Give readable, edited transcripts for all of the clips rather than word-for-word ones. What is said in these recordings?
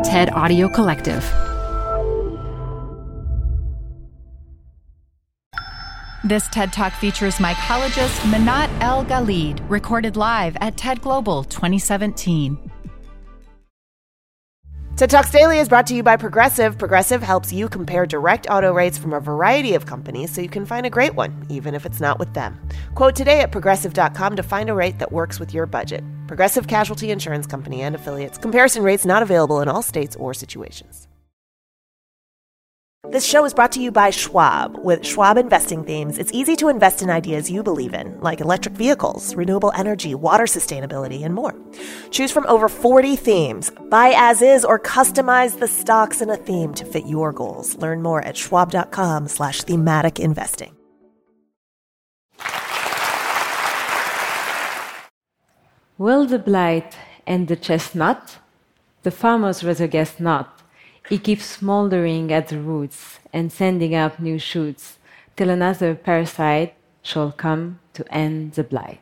TED Audio Collective. This TED Talk features mycologist Minat El-Ghalid, recorded live at TED Global 2017. TED Talks Daily is brought to you by Progressive. Progressive helps you compare direct auto rates from a variety of companies so you can find a great one, even if it's not with them. Quote today at Progressive.com to find a rate that works with your budget. Progressive Casualty Insurance Company and Affiliates. Comparison rates not available in all states or situations. This show is brought to you by Schwab. With Schwab investing themes, it's easy to invest in ideas you believe in, like electric vehicles, renewable energy, water sustainability, and more. Choose from over 40 themes. Buy as is or customize the stocks in a theme to fit your goals. Learn more at schwab.com/thematic investing. Will the blight and the chestnut? The farmer's rather guess not. It keeps smoldering at the roots and sending up new shoots till another parasite shall come to end the blight.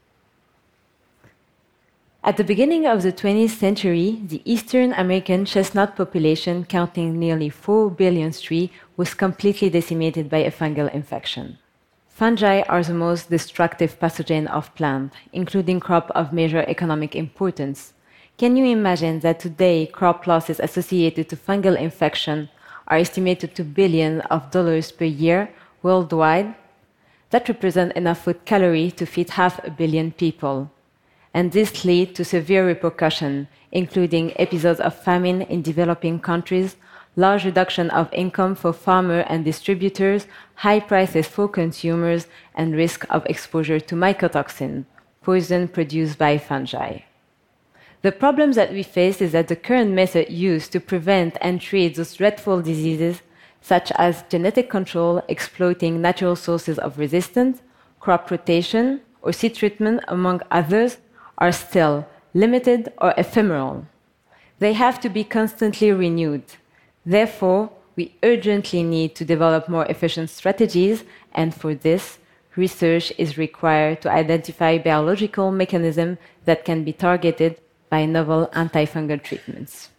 At the beginning of the 20th century, the Eastern American chestnut population, counting nearly 4 billion trees, was completely decimated by a fungal infection. Fungi are the most destructive pathogen of plants, including crop of major economic importance. Can you imagine that today crop losses associated to fungal infection are estimated to billions of dollars per year worldwide? That represents enough food calories to feed 500 million people. And this leads to severe repercussions, including episodes of famine in developing countries, large reduction of income for farmers and distributors, high prices for consumers, and risk of exposure to mycotoxin, poison produced by fungi. The problem that we face is that the current method used to prevent and treat those dreadful diseases, such as genetic control, exploiting natural sources of resistance, crop rotation, or seed treatment, among others, are still limited or ephemeral. They have to be constantly renewed. Therefore, we urgently need to develop more efficient strategies, and for this, research is required to identify biological mechanisms that can be targeted by novel antifungal treatments.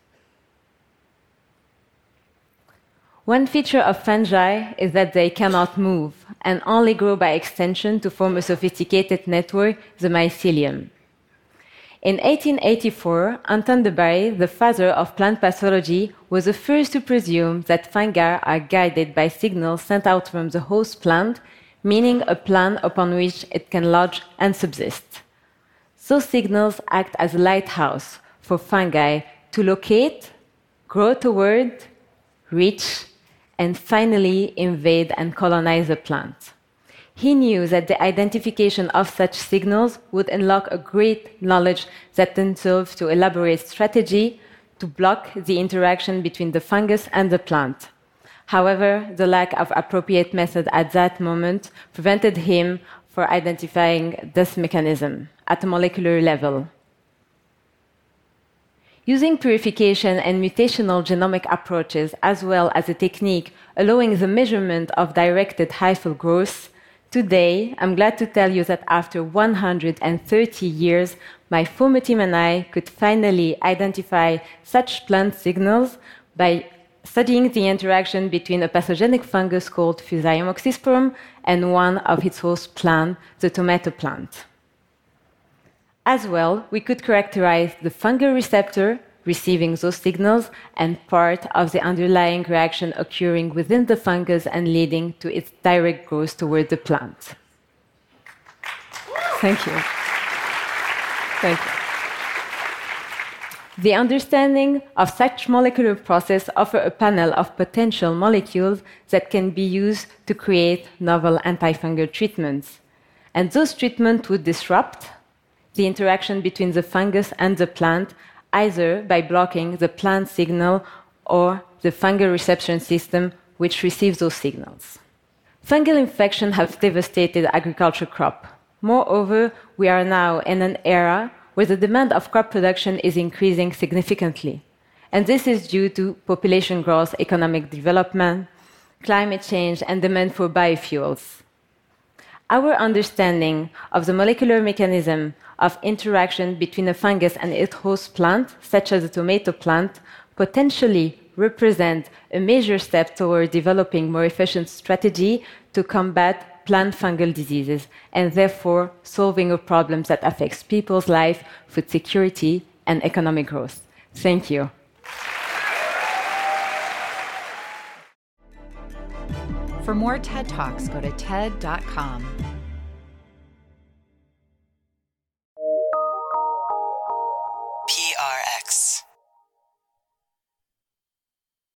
One feature of fungi is that they cannot move and only grow by extension to form a sophisticated network, the mycelium. In 1884, Anton de Barry, the father of plant pathology, was the first to presume that fungi are guided by signals sent out from the host plant, meaning a plant upon which it can lodge and subsist. Those signals act as a lighthouse for fungi to locate, grow toward, reach, and finally invade and colonize the plant. He knew that the identification of such signals would unlock a great knowledge that then served to elaborate strategy to block the interaction between the fungus and the plant. However, the lack of appropriate method at that moment prevented him from identifying this mechanism at a molecular level. Using purification and mutational genomic approaches, as well as a technique allowing the measurement of directed hyphal growth, today I'm glad to tell you that after 130 years, my former team and I could finally identify such plant signals by studying the interaction between a pathogenic fungus called Fusarium oxysporum and one of its host plants, the tomato plant. As well, we could characterize the fungal receptor receiving those signals and part of the underlying reaction occurring within the fungus and leading to its direct growth toward the plant. Thank you. Thank you. The understanding of such molecular process offers a panel of potential molecules that can be used to create novel antifungal treatments. And those treatments would disrupt the interaction between the fungus and the plant, either by blocking the plant signal or the fungal reception system which receives those signals. Fungal infections have devastated agriculture crop. Moreover, we are now in an era where the demand of crop production is increasing significantly. And this is due to population growth, economic development, climate change, and demand for biofuels. Our understanding of the molecular mechanism of interaction between a fungus and its host plant, such as the tomato plant, potentially represent a major step toward developing more efficient strategy to combat plant fungal diseases and therefore solving a problem that affects people's life, food security, and economic growth. Thank you. For more TED Talks, go to TED.com.